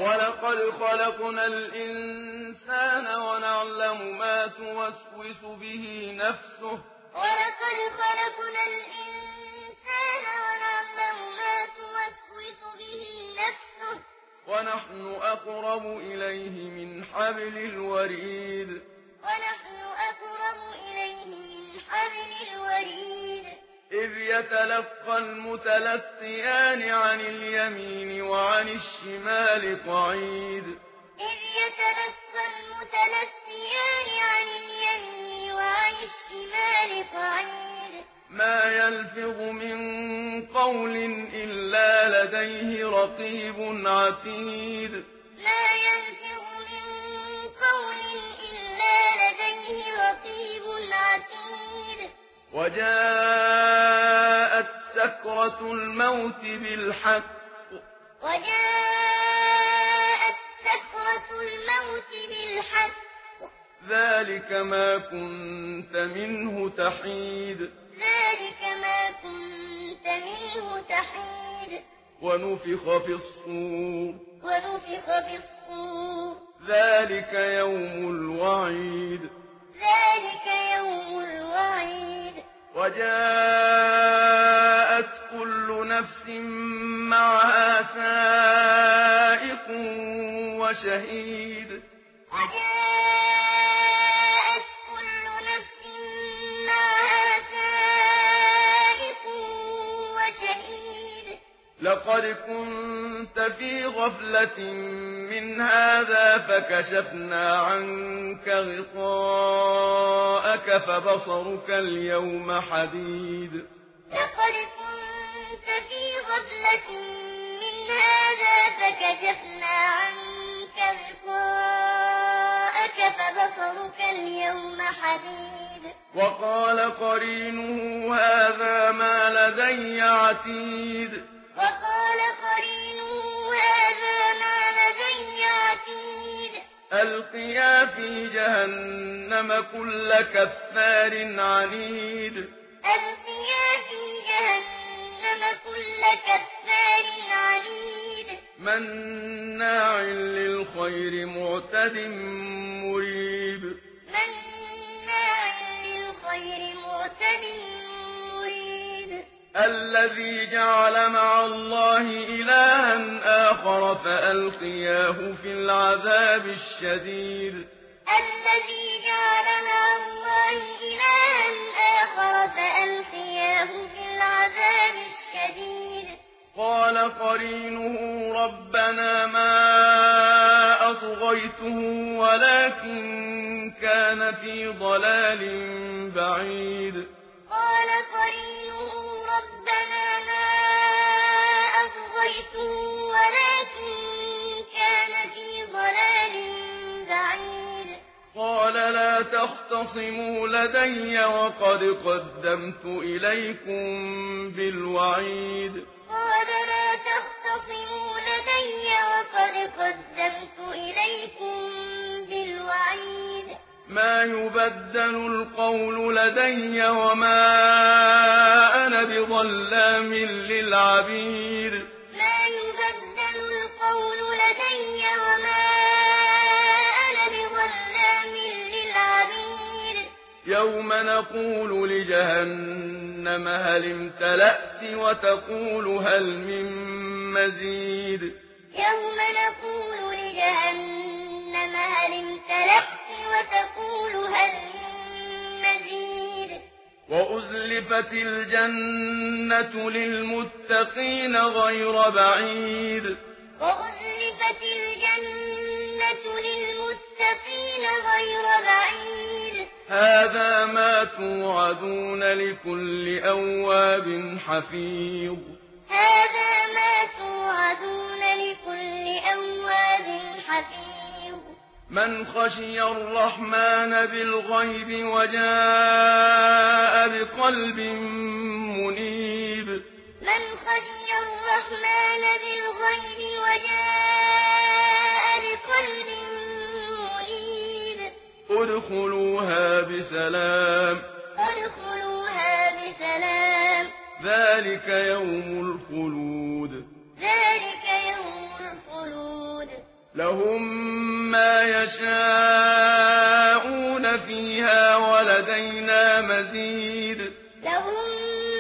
ولقد خلقنا الإنسان ونعلم ما توسوس به نفسه ولقد خلقنا الإنسان ونعلم ما توسوس به نفسه ونحن أقرب إليه من حبل الوريد ونحن أقرب إليه من حبل الوريد إذ يتلقى المتلقيان عن اليمين وعن الشمال قعيد إذ يتلقى المتلقيان عن اليمين وعن الشمال قعيد ما يلفظ من قول إلا لديه رقيب عتيد ما يلفظ من قول إلا لديه رقيب عتيد وجاءت سكرة الموت بالحق وجاءت سكرة الموت بالحق ذلك ما كنت منه تحيد ذلك ما كنت منه تحيد ونفخ في الصور ونفخ في الصور ذلك يوم الوعيد ذلك يوم الوعيد وجاءت كل نفس معها سائق وشهيد وجاءت كل نفس معها سائق وشهيد لقد كنت في غفلة من هذا فكشفنا عنك غطاءك فبصرك اليوم حديد لقد كنت في غفلة من هذا فكشفنا عنك غطاءك فبصرك اليوم حديد وقال قرينه هذا ما لدي عتيد وقال قرينه هذا ما لدي عتيد ألقيا في جهنم كل كفار عنيد ألقيا في جهنم كل كفار عنيد مناع للخير معتد مريب مناع للخير معتد مريب الذي جعل مع الله إلها آخر فألقياه في العذاب الشديد الذي جعل مع الله إلها آخر فألقياه في العذاب الشديد قال قرينه ربنا ما أطغيته ولكن كان في ضلال بعيد قال قرينه ربنا ما أطغيته ولكن كان في ضلال بعيد قال لا تختصموا لدي وقد قدمت إليكم بالوعيد قال لا تختصموا لدي وقد قدمت إليكم بالوعيد ما يبدل القول لدي وما أنا بظلام للعبيد ما يبدل القول لدي وما أنا بظلام للعبيد يوم نقول لجهنم هل امتلأت وتقول هل من مزيد يوم نقول لجهنم هل امتلأت وتقول هل من مزيد وأزلفت الجنة للمتقين غير بعيد وأزلفت الجنة للمتقين غير بعيد هذا ما توعدون لكل أواب حفيظ هذا ما توعدون لكل أواب حفيظ من خشي الرحمن بالغيب وجاء بقلب منيب من خشي الرحمن بالغيب وجاء بقلب منيب ادخلوها بسلام ادخلوها بسلام ذلك يوم الخلود ذلك يوم الخلود لهم ما يشاءون فيها ولدينا مزيد. لهم